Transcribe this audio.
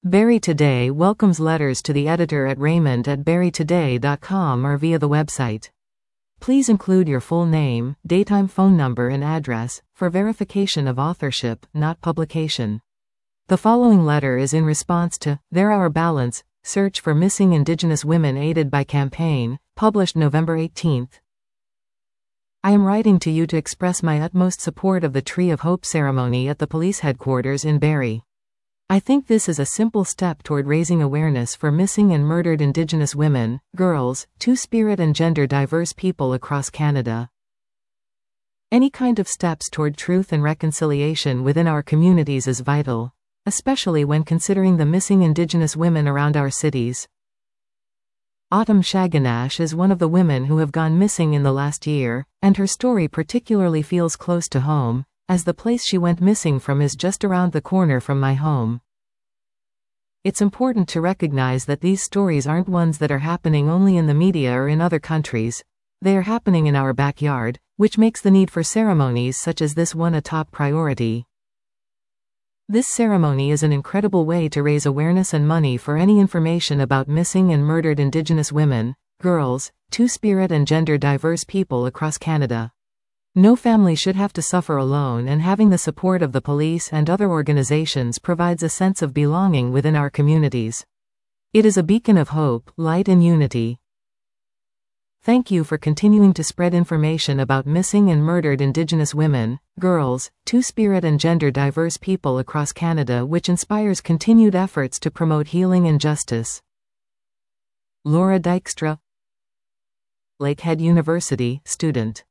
Barrie Today welcomes letters to the editor at raymond@barrietoday.com or via the website. Please include your full name, daytime phone number and address, for verification of authorship, not publication. The following letter is in response to There Our Balance, Search for Missing Indigenous Women Aided by Campaign, published November 18. I am writing to you to express my utmost support of the Tree of Hope ceremony at the police headquarters in Barrie. I think this is a simple step toward raising awareness for missing and murdered Indigenous women, girls, two-spirit and gender-diverse people across Canada. Any kind of steps toward truth and reconciliation within our communities is vital, especially when considering the missing Indigenous women around our cities. Autumn Shaganash is one of the women who have gone missing in the last year, and her story particularly feels close to home, as the place she went missing from is just around the corner from my home. It's important to recognize that these stories aren't ones that are happening only in the media or in other countries. They are happening in our backyard, which makes the need for ceremonies such as this one a top priority. This ceremony is an incredible way to raise awareness and money for any information about missing and murdered Indigenous women, girls, two-spirit and gender-diverse people across Canada. No family should have to suffer alone, and having the support of the police and other organizations provides a sense of belonging within our communities. It is a beacon of hope, light and unity. Thank you for continuing to spread information about missing and murdered Indigenous women, girls, two-spirit and gender-diverse people across Canada, which inspires continued efforts to promote healing and justice. Laura Dykstra, Lakehead University, student.